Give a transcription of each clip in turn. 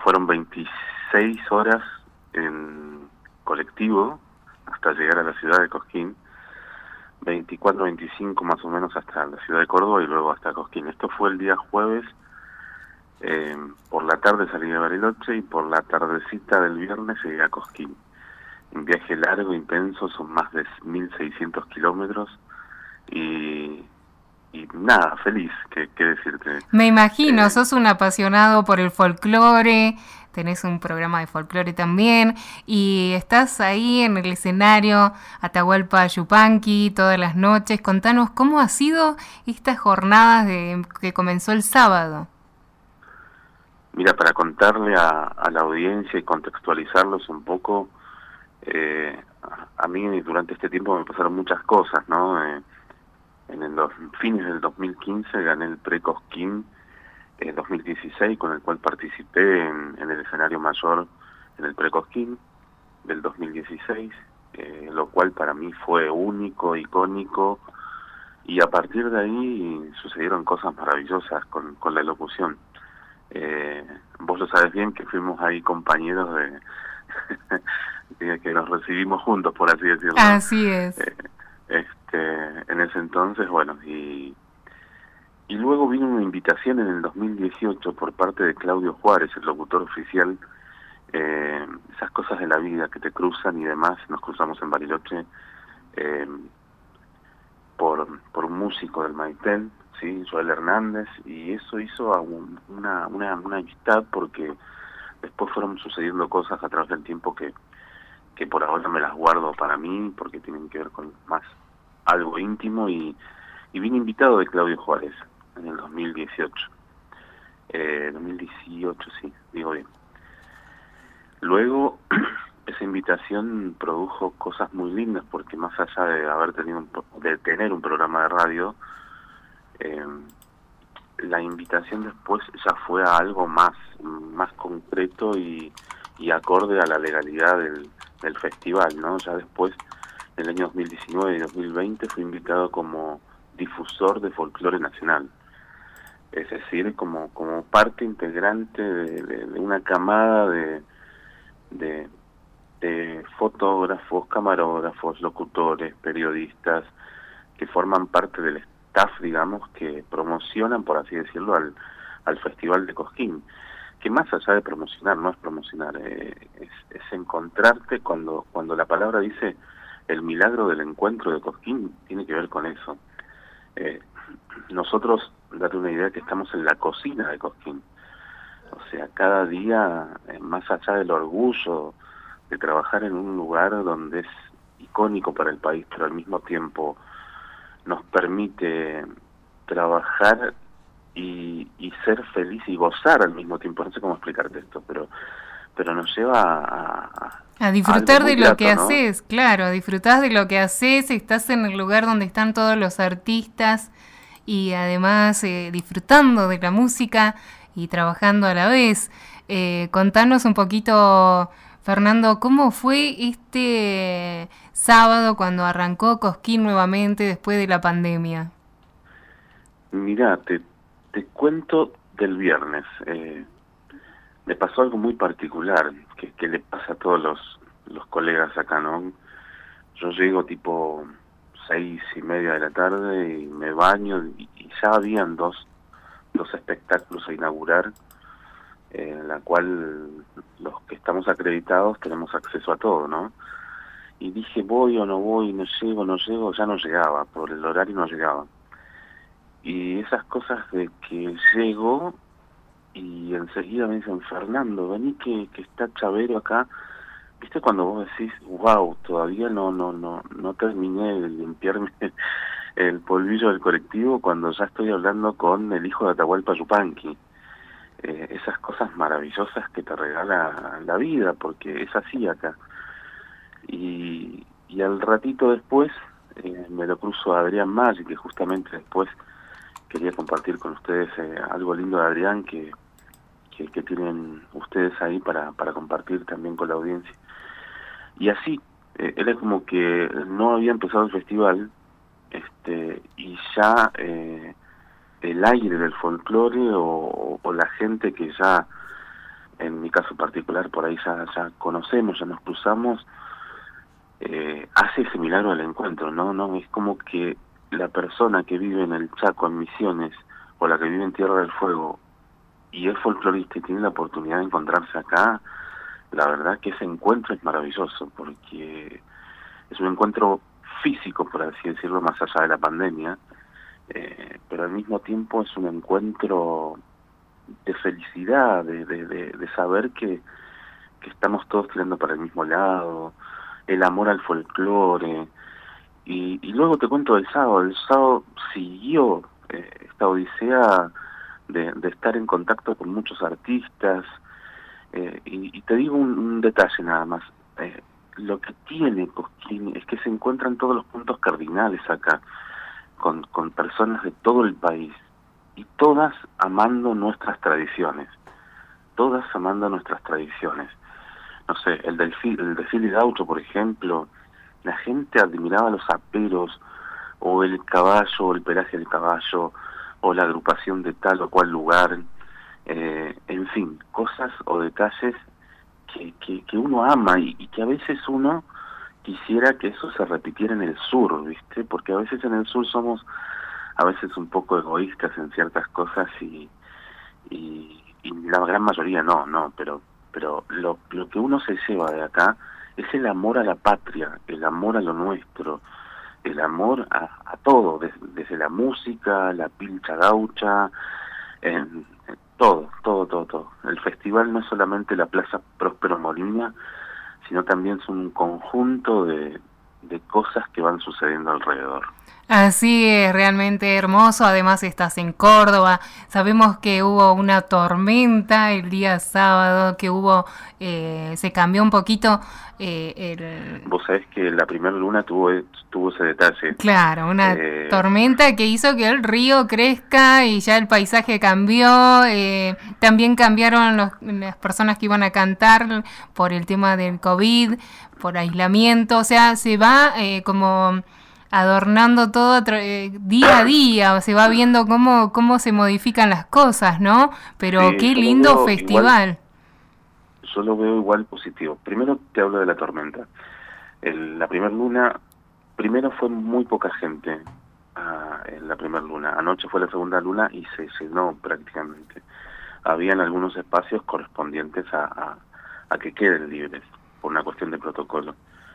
fueron 26 horas en colectivo hasta llegar a la ciudad de Cosquín, 24, 25 más o menos hasta la ciudad de Córdoba y luego hasta Cosquín. Esto fue el día jueves, por la tarde salí de Bariloche y por la tardecita del viernes llegué a Cosquín. Un viaje largo, intenso, son más de 1.600 kilómetros y nada, feliz, qué decirte. Me imagino, sos un apasionado por el folclore, tenés un programa de folclore también, y estás ahí en el escenario Atahualpa Yupanqui todas las noches. Contanos cómo ha sido estas jornadas que comenzó el sábado. Mira, para contarle a la audiencia y contextualizarlos un poco, a mí durante este tiempo me pasaron muchas cosas, ¿no? En los fines del 2015 gané el Pre-Cosquín 2016, con el cual participé en el escenario mayor en el Pre-Cosquín del 2016, lo cual para mí fue único, icónico, y a partir de ahí sucedieron cosas maravillosas con la locución. Vos lo sabes bien que fuimos ahí compañeros de que nos recibimos juntos, por así decirlo. Así es. En ese entonces, bueno, y luego vino una invitación en el 2018 por parte de Claudio Juárez, el locutor oficial. Esas cosas de la vida que te cruzan y demás, nos cruzamos en Bariloche por un músico del Maitel, ¿sí? Joel Hernández, y eso hizo una amistad, porque después fueron sucediendo cosas a través del tiempo que por ahora me las guardo para mí, porque tienen que ver con más algo íntimo, y vine invitado de Claudio Juárez en el 2018. 2018, sí, digo bien. Luego, esa invitación produjo cosas muy lindas, porque más allá de tener un programa de radio, la invitación después ya fue a algo más concreto y acorde a la legalidad del festival, ¿no? Ya después, en el año 2019 y 2020, fui invitado como difusor de folclore nacional, es decir, como parte integrante de una camada de fotógrafos, camarógrafos, locutores, periodistas, que forman parte del staff, digamos, que promocionan, por así decirlo, al Festival de Cosquín, que más allá de promocionar, no es promocionar, es encontrarte cuando la palabra dice el milagro del encuentro de Cosquín, tiene que ver con eso. Nosotros, date una idea, que estamos en la cocina de Cosquín, o sea, cada día, más allá del orgullo de trabajar en un lugar donde es icónico para el país, pero al mismo tiempo nos permite trabajar y ser feliz y gozar al mismo tiempo. No sé cómo explicarte esto, pero nos lleva a disfrutar de lo que ¿no? haces, claro, disfrutás de lo que haces, estás en el lugar donde están todos los artistas y además disfrutando de la música y trabajando a la vez. Contanos un poquito, Fernando, ¿cómo fue este sábado cuando arrancó Cosquín nuevamente después de la pandemia? Mirá, te cuento del viernes. Me pasó algo muy particular, que le pasa a todos los colegas acá, ¿no? Yo llego tipo 6:30 de la tarde y me baño, y ya habían dos espectáculos a inaugurar, en la cual los que estamos acreditados tenemos acceso a todo, ¿no? Y dije, voy o no voy, no llego, ya no llegaba, por el horario no llegaba. Y esas cosas de que llego y enseguida me dicen, Fernando, vení que está Chavero acá. ¿Viste cuando vos decís, wow, todavía no terminé de limpiarme el polvillo del colectivo cuando ya estoy hablando con el hijo de Atahualpa Yupanqui? Esas cosas maravillosas que te regala la vida, porque es así acá. Y al ratito después me lo cruzo a Adrián Maggi, que justamente después quería compartir con ustedes algo lindo de Adrián que tienen ustedes ahí para compartir también con la audiencia. Y así, era como que no había empezado el festival, y ya el aire del folclore o la gente que ya en mi caso particular, por ahí ya conocemos, ya nos cruzamos, hace ese milagro del encuentro, ¿no? Es como que la persona que vive en el Chaco, en Misiones, o la que vive en Tierra del Fuego, y es folclorista y tiene la oportunidad de encontrarse acá, la verdad que ese encuentro es maravilloso, porque es un encuentro físico, por así decirlo, más allá de la pandemia, pero al mismo tiempo es un encuentro de felicidad, de saber que estamos todos tirando para el mismo lado, el amor al folclore. Y luego te cuento del sábado. El sábado siguió esta odisea de estar en contacto con muchos artistas. Y te digo un detalle nada más. Lo que tiene Cosquín es que se encuentran todos los puntos cardinales acá, con personas de todo el país, y todas amando nuestras tradiciones. Todas amando nuestras tradiciones. No sé, el desfile gaucho, por ejemplo, la gente admiraba los aperos, o el caballo, o el pelaje del caballo, o la agrupación de tal o cual lugar, en fin, cosas o detalles que uno ama y que a veces uno quisiera que eso se repitiera en el sur, ¿viste? Porque a veces en el sur somos a veces un poco egoístas en ciertas cosas y la gran mayoría no, pero lo que uno se lleva de acá es el amor a la patria, el amor a lo nuestro, el amor a todo, desde la música, la pilcha gaucha, todo. El festival no es solamente la Plaza Próspero Molina, sino también es un conjunto de cosas que van sucediendo alrededor. Así es, realmente hermoso. Además estás en Córdoba. Sabemos que hubo una tormenta el día sábado, que se cambió un poquito Vos sabés que la primera luna tuvo ese detalle. Claro, una tormenta que hizo que el río crezca y ya el paisaje cambió. También cambiaron las personas que iban a cantar por el tema del COVID, por aislamiento. O sea, se va como adornando todo día a día, se va viendo cómo se modifican las cosas, ¿no? Pero sí, qué lindo festival. Yo lo veo igual positivo. Primero te hablo de la tormenta. La primera luna, primero fue muy poca gente en la primera luna. Anoche fue la segunda luna y se llenó prácticamente. Habían algunos espacios correspondientes a que queden libres, por una cuestión de protocolo.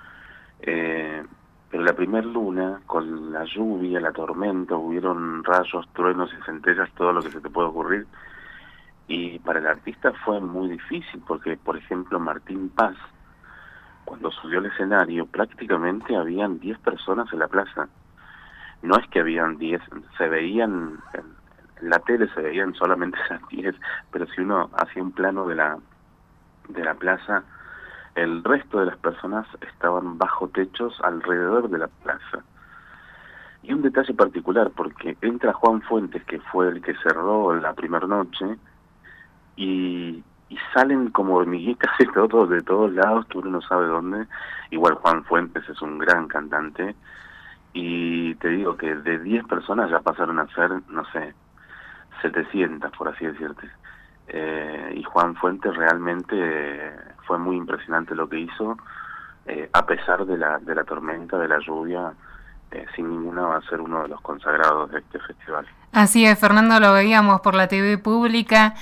Pero la primera luna, con la lluvia, la tormenta, hubieron rayos, truenos y centellas, todo lo que se te puede ocurrir. Y para el artista fue muy difícil, porque, por ejemplo, Martín Paz, cuando subió al escenario, prácticamente habían 10 personas en la plaza. No es que habían 10, se veían, en la tele se veían solamente esas 10, pero si uno hacía un plano de la plaza, el resto de las personas estaban bajo techos alrededor de la plaza. Y un detalle particular, porque entra Juan Fuentes, que fue el que cerró la primera noche, y salen como hormiguitas de todos lados, que uno no sabe dónde. Igual Juan Fuentes es un gran cantante, y te digo que de 10 personas ya pasaron a ser, no sé, 700, por así decirte. Y Juan Fuentes realmente fue muy impresionante lo que hizo, a pesar de la tormenta, de la lluvia. Sin ninguna va a ser uno de los consagrados de este festival. Así es, Fernando, lo veíamos por la TV pública,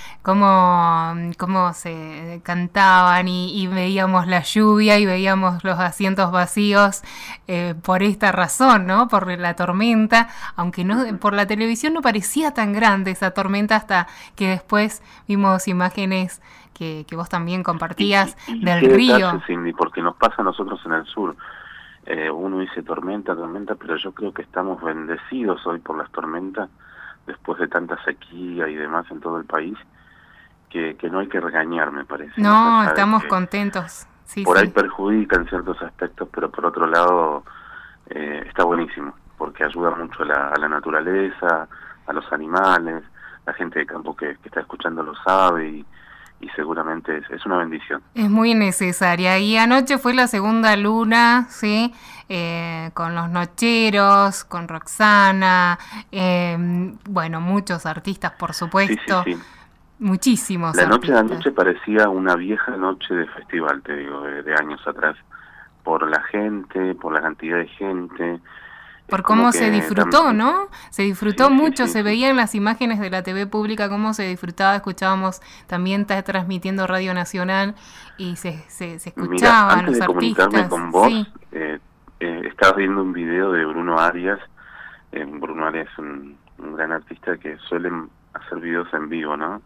cómo se cantaban y veíamos la lluvia y veíamos los asientos vacíos por esta razón, ¿no? Por la tormenta, aunque no por la televisión no parecía tan grande esa tormenta, hasta que después vimos imágenes que vos también compartías del río. Detalle, Cindy, porque nos pasa a nosotros en el sur. Uno dice tormenta, pero yo creo que estamos bendecidos hoy por las tormentas, después de tanta sequía y demás en todo el país, que no hay que regañar, me parece. No, estamos contentos. Sí, por ahí perjudica en ciertos aspectos, pero por otro lado está buenísimo, porque ayuda mucho a la naturaleza, a los animales, la gente de campo que está escuchando lo sabe y seguramente es una bendición. Es muy necesaria. Y anoche fue la segunda luna, ¿sí? Con los Nocheros, con Roxana, bueno, muchos artistas, por supuesto. Sí. Muchísimos La noche de artistas. anoche parecía una vieja noche de festival, te digo, de años atrás, por la gente, por la cantidad de gente. Es Por como cómo se que disfrutó, ¿no? Se disfrutó sí, sí, mucho, sí, se sí. veían las imágenes de la TV pública, cómo se disfrutaba, escuchábamos, también está transmitiendo Radio Nacional y se Mira, escuchaban antes los de comunicarme artistas, con vos, sí. estaba viendo un video de Bruno Arias. Bruno Arias es un gran artista que suele hacer videos en vivo, ¿no?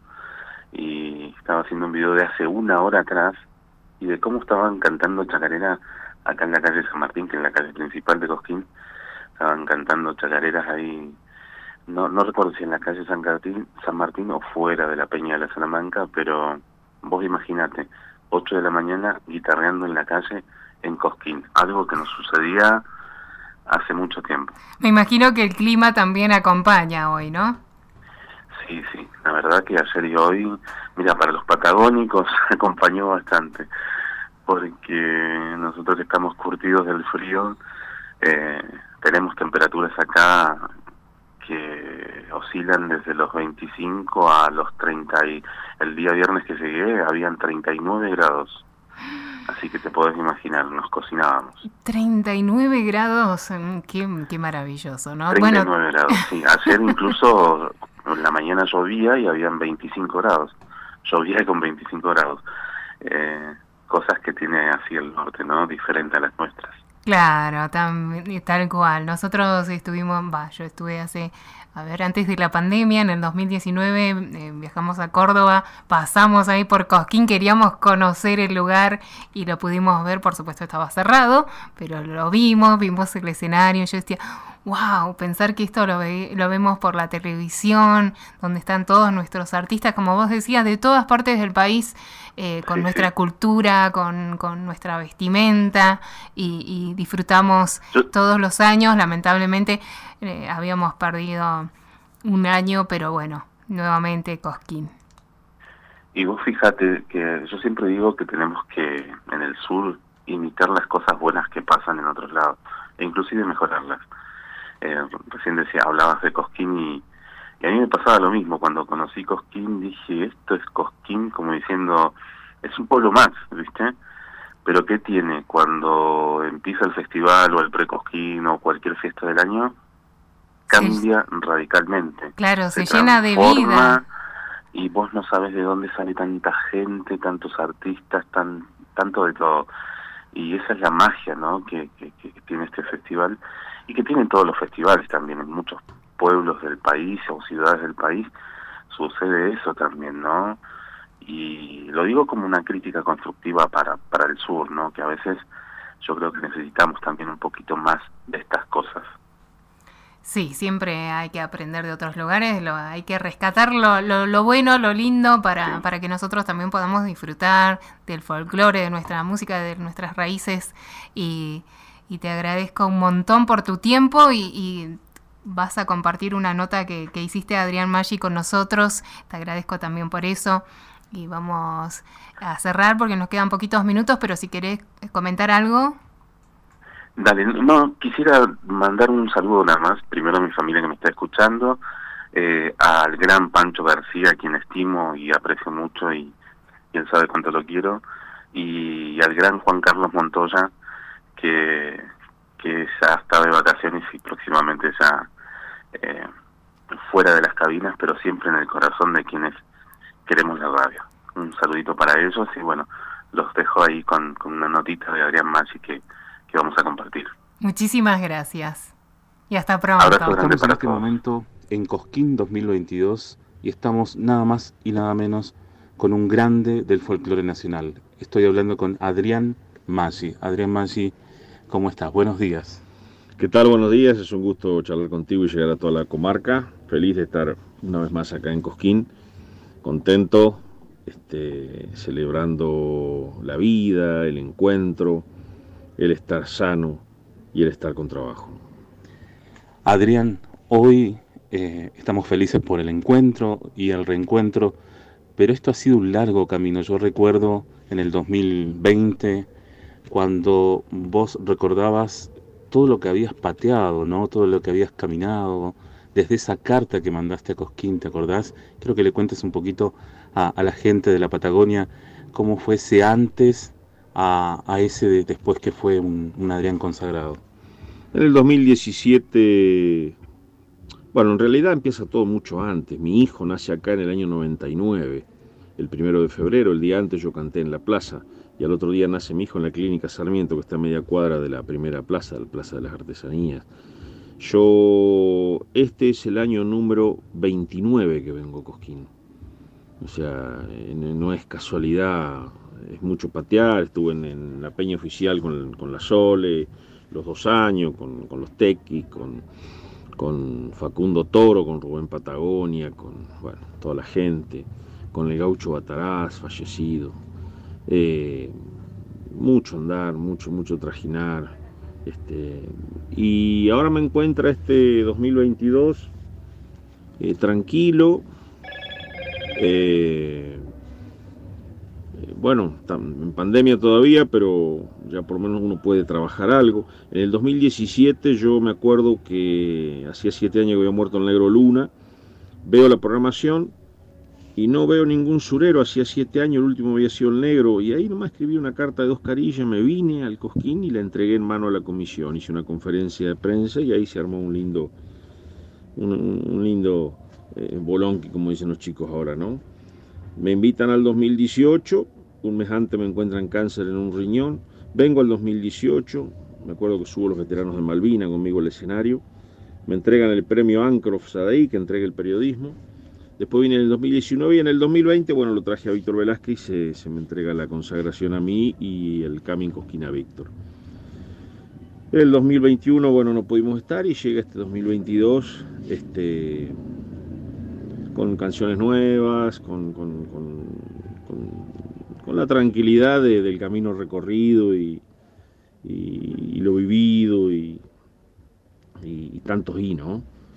Y estaba haciendo un video de hace una hora atrás y de cómo estaban cantando chacarera acá en la calle San Martín, que es la calle principal de Cosquín. Estaban cantando chacareras ahí, no recuerdo si en la calle San Martín o fuera de la Peña de la Salamanca, pero vos imaginate, 8 de la mañana guitarreando en la calle en Cosquín, algo que nos sucedía hace mucho tiempo. Me imagino que el clima también acompaña hoy, ¿no? Sí, sí, la verdad que ayer y hoy, mira, para los patagónicos acompañó bastante, porque nosotros que estamos curtidos del frío, tenemos temperaturas acá que oscilan desde los 25 a los 30 y el día viernes que llegué habían 39 grados, así que te podés imaginar, nos cocinábamos. 39 grados, qué maravilloso, ¿no? Bueno, 39 grados, sí, ayer incluso en la mañana llovía y habían 25 grados, llovía con 25 grados, cosas que tiene así el norte, ¿no? Diferente a las nuestras. claro, tal cual. Nosotros estuvimos, yo estuve antes de la pandemia, en el 2019, viajamos a Córdoba, pasamos ahí por Cosquín, queríamos conocer el lugar y lo pudimos ver, por supuesto estaba cerrado, pero lo vimos el escenario, yo decía, wow, pensar que esto lo vemos por la televisión, donde están todos nuestros artistas, como vos decías, de todas partes del país, con nuestra cultura, con nuestra vestimenta, y disfrutamos todos los años. Lamentablemente habíamos perdido un año, pero bueno, nuevamente Cosquín. Y vos fíjate que yo siempre digo que tenemos que en el sur imitar las cosas buenas que pasan en otros lados, e inclusive mejorarlas. Recién hablabas de Cosquín y a mí me pasaba lo mismo. Cuando conocí Cosquín dije, esto es Cosquín, como diciendo, es un pueblo más, ¿viste? Pero ¿qué tiene? Cuando empieza el festival o el pre-Cosquín o cualquier fiesta del año, cambia radicalmente. Claro, se llena de vida. Y vos no sabes de dónde sale tanta gente, tantos artistas, tanto de todo. Y esa es la magia, ¿no? Que tiene este festival y que tienen todos los festivales también. En muchos pueblos del país o ciudades del país sucede eso también, ¿no? Y lo digo como una crítica constructiva para el sur, ¿no? Que a veces yo creo que necesitamos también un poquito más de estas cosas. Sí, siempre hay que aprender de otros lugares, hay que rescatar lo bueno, lo lindo, para que nosotros también podamos disfrutar del folclore, de nuestra música, de nuestras raíces. Y te agradezco un montón por tu tiempo y vas a compartir una nota que hiciste, Adrián Maggi, con nosotros. Te agradezco también por eso. Y vamos a cerrar porque nos quedan poquitos minutos, pero si querés comentar algo... Dale, no, quisiera mandar un saludo nada más, primero a mi familia que me está escuchando, al gran Pancho García, a quien estimo y aprecio mucho y él sabe cuánto lo quiero, y al gran Juan Carlos Montoya, que ya está de vacaciones y próximamente ya fuera de las cabinas, pero siempre en el corazón de quienes queremos la radio. Un saludito para ellos y bueno, los dejo ahí con una notita de Adrián Maggi que vamos a compartir. Muchísimas gracias y hasta pronto. Estamos en este momento en Cosquín 2022 y estamos nada más y nada menos con un grande del folclore nacional. Estoy hablando con Adrián Maggi. Adrián Maggi, ¿cómo estás? Buenos días. ¿Qué tal? Buenos días, es un gusto charlar contigo y llegar a toda la comarca. Feliz de estar una vez más acá en Cosquín, contento, celebrando la vida, el encuentro, el estar sano y el estar con trabajo. Adrián, hoy estamos felices por el encuentro y el reencuentro, pero esto ha sido un largo camino. Yo recuerdo en el 2020, cuando vos recordabas todo lo que habías pateado, ¿no? Todo lo que habías caminado, desde esa carta que mandaste a Cosquín, ¿te acordás? Quiero que le cuentes un poquito a la gente de la Patagonia cómo fue ese antes a ese después que fue un Adrián consagrado. En el 2017, bueno, en realidad empieza todo mucho antes. Mi hijo nace acá en el año 99, el 1 de febrero, el día antes yo canté en la plaza, y al otro día nace mi hijo en la Clínica Sarmiento, que está a media cuadra de la primera plaza, la Plaza de las Artesanías. Este es el año número 29 que vengo a Cosquín. O sea, no es casualidad, es mucho patear. Estuve en la peña oficial con la Sole, los 2 años, con los Tequis, con Facundo Toro, con Rubén Patagonia, con bueno, toda la gente, con el gaucho Bataraz, fallecido. Mucho andar, mucho trajinar. Y ahora me encuentra este 2022 tranquilo. Bueno, en pandemia todavía, pero ya por lo menos uno puede trabajar algo. En el 2017 yo me acuerdo que hacía 7 años que había muerto el Negro Luna. Veo la programación y no veo ningún surero. Hacía 7 años, el último había sido el Negro, y ahí nomás escribí una carta de 2 carillas, me vine al Cosquín y la entregué en mano a la comisión. Hice una conferencia de prensa y ahí se armó un lindo bolonqui, como dicen los chicos ahora, ¿no? Me invitan al 2018, un mes antes me encuentran cáncer en un riñón. Vengo al 2018, me acuerdo que subo los veteranos de Malvinas conmigo al escenario. Me entregan el premio Ancroft Sadaí, que entrega el periodismo. Después vine en el 2019 y en el 2020, bueno, lo traje a Víctor Velázquez y se me entrega la consagración a mí y el Camin Cosquín a Víctor. En el 2021, bueno, no pudimos estar y llega este 2022, con canciones nuevas, con la tranquilidad del camino recorrido y lo vivido y tantos ¿no?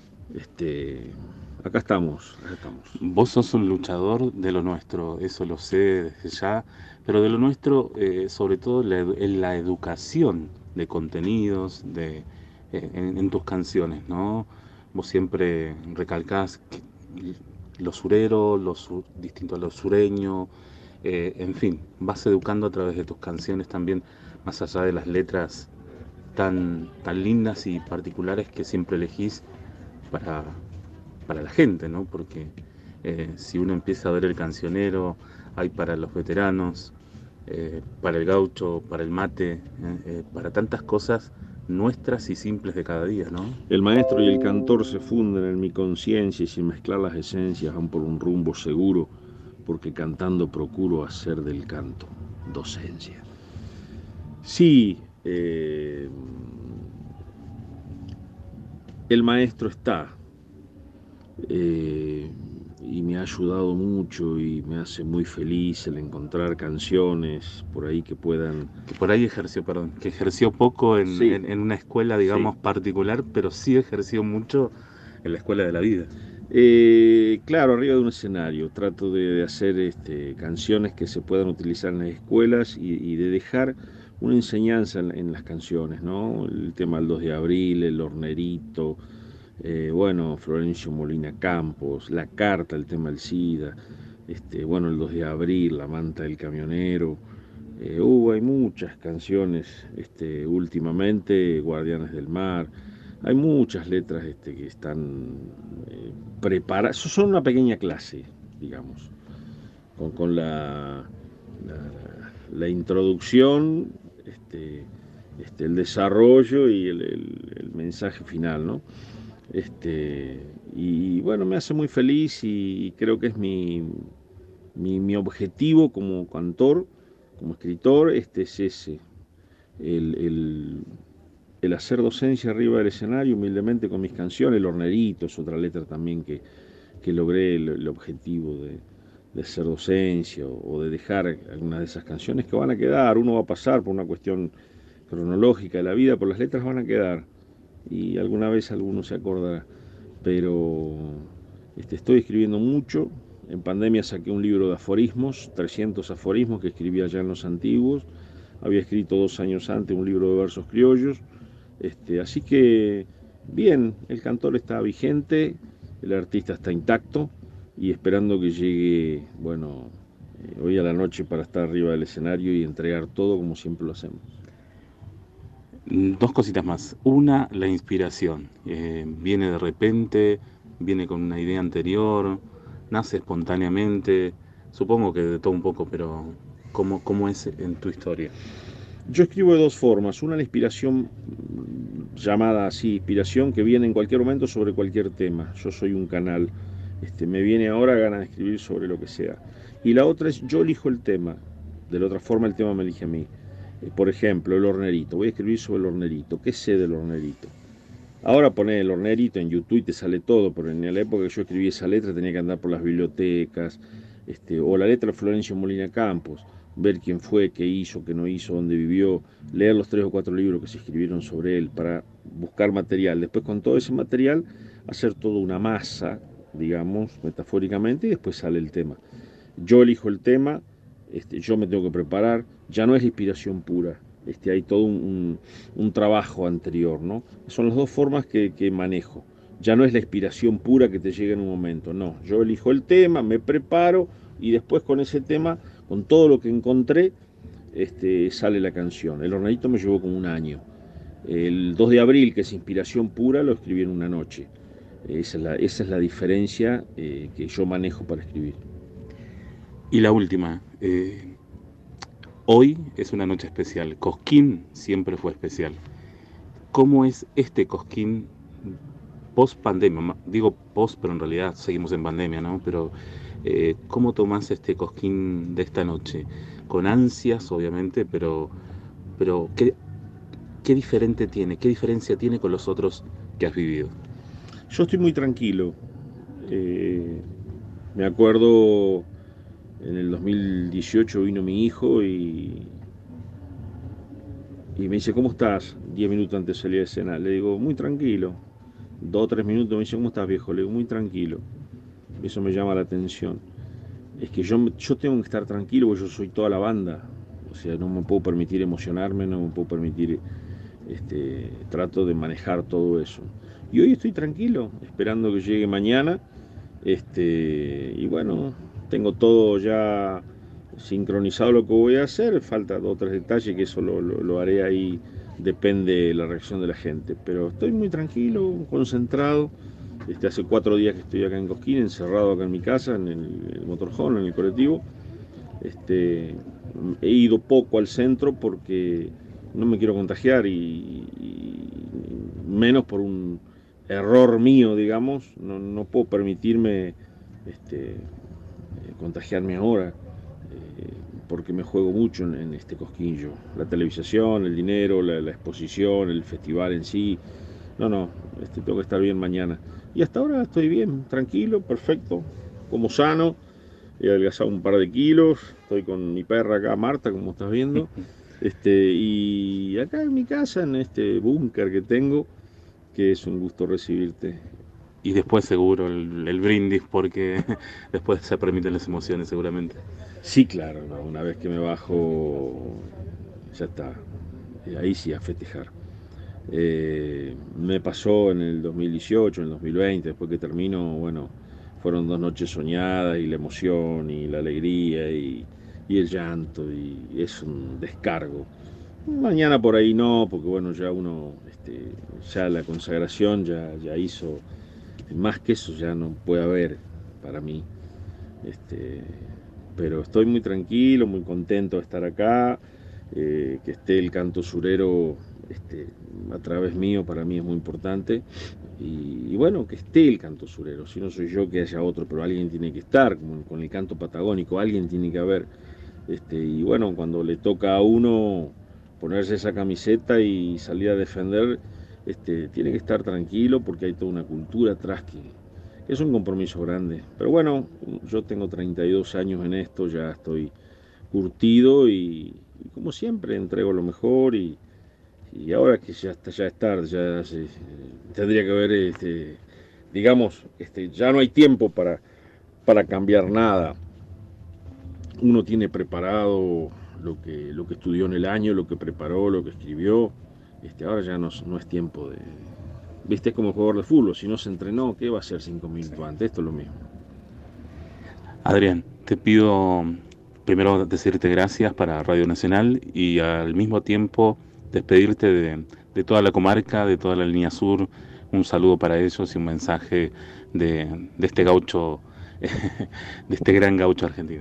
Acá estamos. Vos sos un luchador de lo nuestro, eso lo sé desde ya, pero de lo nuestro, sobre todo en la educación de contenidos, en tus canciones, ¿no? Vos siempre recalcás que lo surero, distinto a lo sureño, en fin, vas educando a través de tus canciones también, más allá de las letras tan lindas y particulares que siempre elegís para la gente, ¿no? Porque si uno empieza a ver el cancionero, hay para los veteranos, para el gaucho, para el mate, para tantas cosas nuestras y simples de cada día, ¿no? El maestro y el cantor se funden en mi conciencia y sin mezclar las esencias van por un rumbo seguro, porque cantando procuro hacer del canto docencia. Sí, el maestro está, y me ha ayudado mucho y me hace muy feliz el encontrar canciones por ahí que puedan... Que por ahí que ejerció poco Sí. en una escuela, digamos, Sí. particular, pero sí ejerció mucho en la escuela de la vida. Claro, arriba de un escenario trato de hacer canciones que se puedan utilizar en las escuelas y de dejar una enseñanza en las canciones, ¿no? El tema del 2 de abril, el hornerito, bueno, Florencio Molina Campos, la carta, el tema del SIDA, bueno, el 2 de abril, la manta del camionero. Hay muchas canciones últimamente, Guardianes del Mar. Hay muchas letras que están preparadas. Son una pequeña clase, digamos, con la introducción, el desarrollo y el mensaje final, ¿no? Y bueno, me hace muy feliz y creo que es mi objetivo como cantor, como escritor, es ese, el hacer docencia arriba del escenario, humildemente con mis canciones. El hornerito es otra letra también que logré el objetivo de hacer docencia o de dejar algunas de esas canciones que van a quedar. Uno va a pasar por una cuestión cronológica de la vida, pero las letras van a quedar y alguna vez alguno se acordará. Pero estoy escribiendo mucho. En pandemia saqué un libro de aforismos, 300 aforismos que escribí allá en los antiguos. Había escrito 2 años antes un libro de versos criollos. Así que, bien, el cantor está vigente, el artista está intacto, y esperando que llegue, bueno, hoy a la noche para estar arriba del escenario y entregar todo como siempre lo hacemos. Dos cositas más. Una, la inspiración. Viene de repente, viene con una idea anterior, nace espontáneamente. Supongo que de todo un poco, pero ¿cómo es en tu historia? Yo escribo de dos formas. Una, la inspiración, llamada así, inspiración, que viene en cualquier momento sobre cualquier tema. Yo soy un canal. Me viene ahora ganas de escribir sobre lo que sea. Y la otra es, yo elijo el tema. De la otra forma, el tema me elige a mí. Por ejemplo, el hornerito. Voy a escribir sobre el hornerito. ¿Qué sé del hornerito? Ahora poné el hornerito en YouTube y te sale todo, pero en la época que yo escribí esa letra tenía que andar por las bibliotecas, o la letra de Florencio Molina Campos, ver quién fue, qué hizo, qué no hizo, dónde vivió, leer los 3 o 4 libros que se escribieron sobre él para buscar material. Después con todo ese material hacer toda una masa, digamos, metafóricamente, y después sale el tema. Yo elijo el tema, yo me tengo que preparar, ya no es inspiración pura. Hay todo un trabajo anterior, ¿no? Son las dos formas que manejo. Ya no es la inspiración pura que te llega en un momento, no. Yo elijo el tema, me preparo y después con ese tema, con todo lo que encontré, sale la canción. El hornerito me llevó como un año. El 2 de abril, que es inspiración pura, lo escribí en una noche. Esa es la diferencia que yo manejo para escribir. Y la última, hoy es una noche especial. Cosquín siempre fue especial. ¿Cómo es este Cosquín post pandemia? Digo post, pero en realidad seguimos en pandemia, ¿no? Pero ¿cómo tomás este Cosquín de esta noche? Con ansias, obviamente, pero ¿qué diferente tiene? ¿Qué diferencia tiene con los otros que has vivido? Yo estoy muy tranquilo. Me acuerdo, en el 2018 vino mi hijo y me dice, ¿cómo estás? 10 minutos antes de salir de escena. Le digo, muy tranquilo. 2 o 3 minutos me dice, ¿cómo estás, viejo? Le digo, muy tranquilo. Eso me llama la atención. Es que yo tengo que estar tranquilo porque yo soy toda la banda. O sea, no me puedo permitir emocionarme, no me puedo permitir... trato de manejar todo eso. Y hoy estoy tranquilo, esperando que llegue mañana. Y bueno, tengo todo ya sincronizado lo que voy a hacer. Falta 2 o 3 detalles que eso lo haré ahí, depende de la reacción de la gente. Pero estoy muy tranquilo, concentrado. Hace 4 días que estoy acá en Cosquín, encerrado acá en mi casa, en el motorhome, en el colectivo. He ido poco al centro porque no me quiero contagiar y menos por un error mío, digamos. No puedo permitirme contagiarme ahora porque me juego mucho en este Cosquín yo. La televisación, el dinero, la exposición, el festival en sí. No, tengo que estar bien mañana. Y hasta ahora estoy bien, tranquilo, perfecto, como sano. He adelgazado un par de kilos, estoy con mi perra acá, Marta, como estás viendo. Y acá en mi casa, en este búnker que tengo, que es un gusto recibirte. Y después seguro el brindis, porque después se permiten las emociones seguramente. Sí, claro, no, una vez que me bajo, ya está, ahí sí a festejar. Me pasó en el 2018, en el 2020, después que termino, bueno, fueron 2 noches soñadas y la emoción y la alegría y el llanto y es un descargo. Mañana por ahí no, porque bueno, ya uno, ya la consagración ya hizo, más que eso ya no puede haber para mí. Pero estoy muy tranquilo, muy contento de estar acá, que esté el canto surero a través mío para mí es muy importante y bueno, que esté el canto surero, si no soy yo que haya otro, pero alguien tiene que estar, como con el canto patagónico, alguien tiene que haber, y bueno, cuando le toca a uno ponerse esa camiseta y salir a defender, tiene que estar tranquilo porque hay toda una cultura atrás que es un compromiso grande, pero bueno, yo tengo 32 años en esto, ya estoy curtido y como siempre entrego lo mejor y ahora que ya es tarde, tendría que haber, digamos, ya no hay tiempo para cambiar nada. Uno tiene preparado lo que estudió en el año, lo que preparó, lo que escribió. Ahora ya no es tiempo de... Viste, es como jugador de fútbol, si no se entrenó, ¿qué va a hacer 5 minutos antes? Esto es lo mismo. Adrián, te pido primero decirte gracias para Radio Nacional y al mismo tiempo despedirte de toda la comarca, de toda la línea sur. Un saludo para ellos y un mensaje de este gaucho, de este gran gaucho argentino.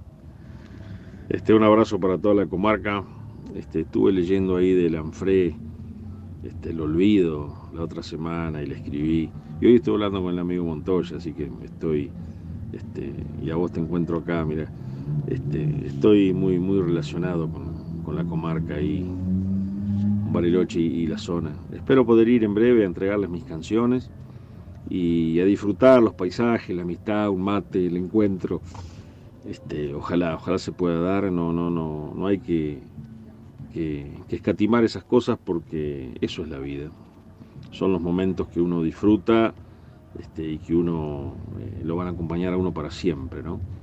Un abrazo para toda la comarca. Estuve leyendo ahí de Lanfré, El Olvido, la otra semana, y le escribí. Y hoy estoy hablando con el amigo Montoya, así que y a vos te encuentro acá, mira. Estoy muy, muy relacionado con la comarca y Bariloche y la zona. Espero poder ir en breve a entregarles mis canciones y a disfrutar los paisajes, la amistad, un mate, el encuentro. Ojalá se pueda dar. No hay que escatimar esas cosas, porque eso es la vida. Son los momentos que uno disfruta y que uno lo van a acompañar a uno para siempre, ¿no?